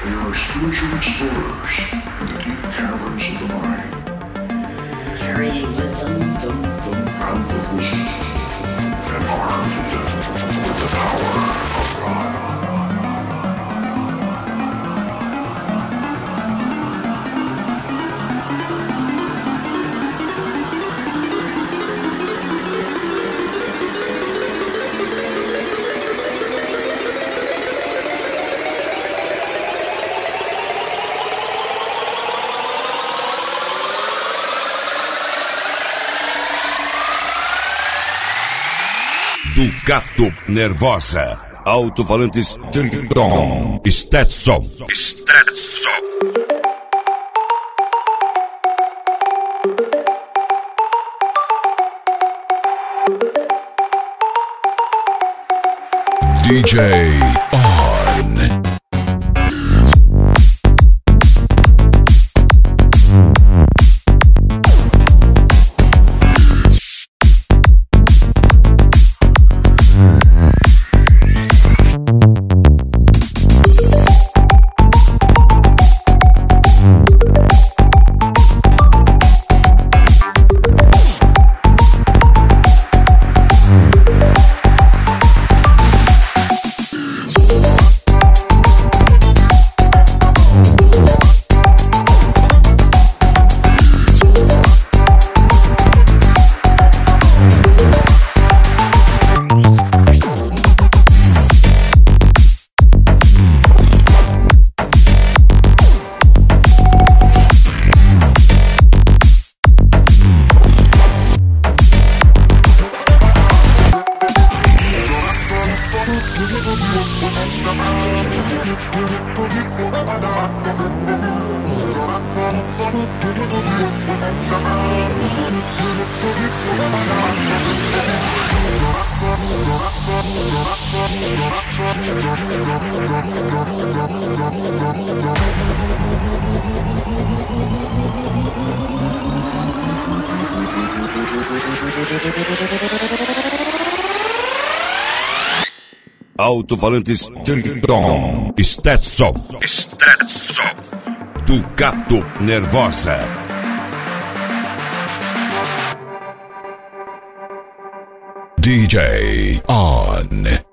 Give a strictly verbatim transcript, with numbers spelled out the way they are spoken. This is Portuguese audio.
They are spiritual explorers in the deep caverns of the mind. Carrying wisdom, dum, dum, Bound with wisdom and armed with the power of God. Ducato Nervosa. Alto-falantes Triton. Stetson. Stetson. D J on. Alto-falantes Triton. Stetson. Stetson. Ducato Nervosa. D J on.